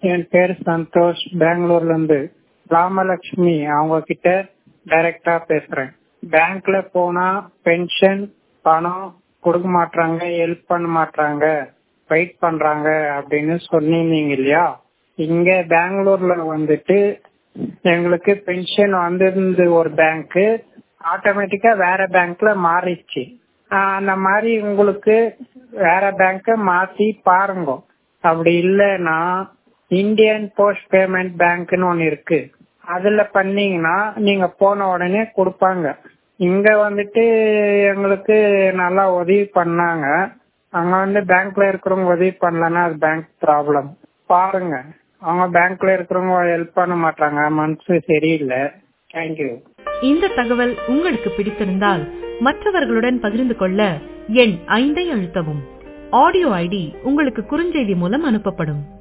என் பேர் சந்தோஷ், பெங்களூர்ல இருந்து. ராமலட்சுமி அவங்க கிட்ட டைரக்டா பேசுறேன். பேங்க்ல போனா பென்ஷன் பணம் கொடுக்க மாட்டாங்க, ஹெல்ப் பண்ண மாட்டாங்க, வெயிட் பண்றாங்க அப்படின்னு சொன்னீங்க இல்லையா? இங்க பெங்களூர்ல வந்துட்டு எங்களுக்கு பென்ஷன் வந்திருந்து ஒரு பேங்க் ஆட்டோமேட்டிக்கா வேற பேங்க்ல மாறிடுச்சு. அந்த மாதிரி உங்களுக்கு வேற பேங்க் மாத்தி பாருங்க. அப்படி இல்லைன்னா இந்தியன் போஸ்ட் பேமெண்ட் பேங்க்னு ஒன்னு இருக்கு, அதுல பண்ணீங்கன்னா நீங்க போன உடனே கொடுப்பாங்க. இங்க வந்துட்டு எங்களுக்கு நல்லா உதவி பண்ணாங்க. அங்க வந்து பேங்க்ல இருக்கிறவங்க உதவி பண்ணலன்னா அது பேங்க் ப்ராப்ளம். பாருங்க, அவங்க பேங்க்ல இருக்கிறவங்க ஹெல்ப் பண்ண மாட்டாங்க, மனசு சரியில்லை. தேங்க்யூ. இந்த தகவல் உங்களுக்கு பிடித்திருந்தால் மற்றவர்களுடன் பகிர்ந்து கொள்ள எண் 5 அழுத்தவும். ஆடியோ ஐடி உங்களுக்கு குறுஞ்செய்தி மூலம் அனுப்பப்படும்.